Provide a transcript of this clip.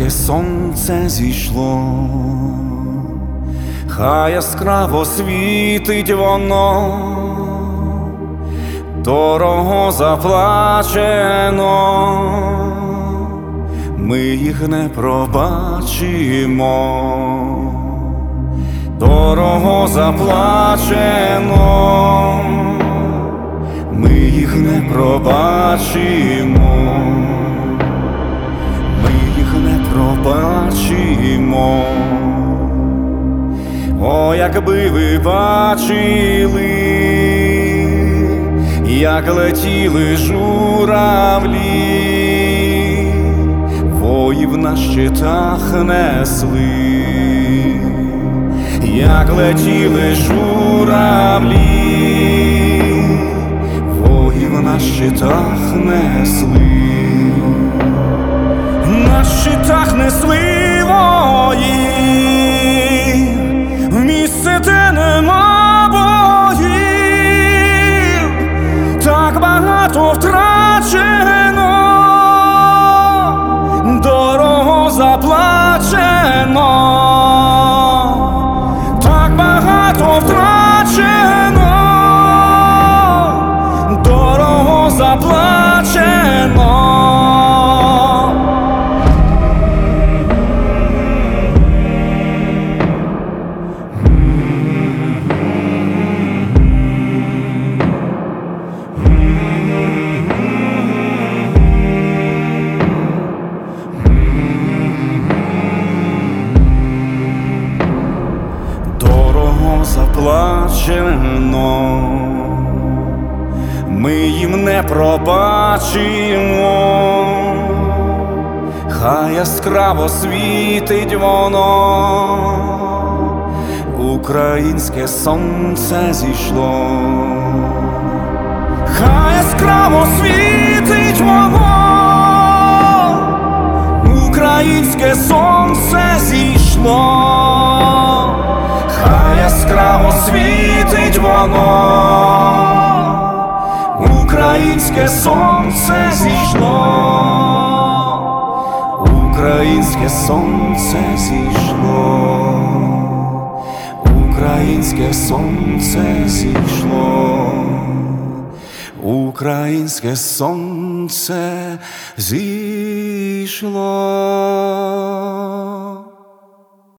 Українське сонце зійшло, хай яскраво світить воно, дорого заплачено, ми їх не пробачимо, дорого заплачено, ми їх не пробачимо, ми їх не пробачимо. О, якби ви бачили, як летіли журавлі, воїв на щитах несли, як летіли журавлі, воїв на щитах несли, на щитах несли воїв, в місце, де нема боїв, так багато втрачено, дорого заплачено, так багато втрачено, дорого заплачено. Заплачено, ми їм не пробачимо, хай яскраво світить воно, українське сонце зійшло, хай яскраво світить воно, українське сонце зійшло, хай яскраво світить воно, українське сонце зійшло, українське сонце зійшло, українське сонце зійшло, українське сонце зійшло.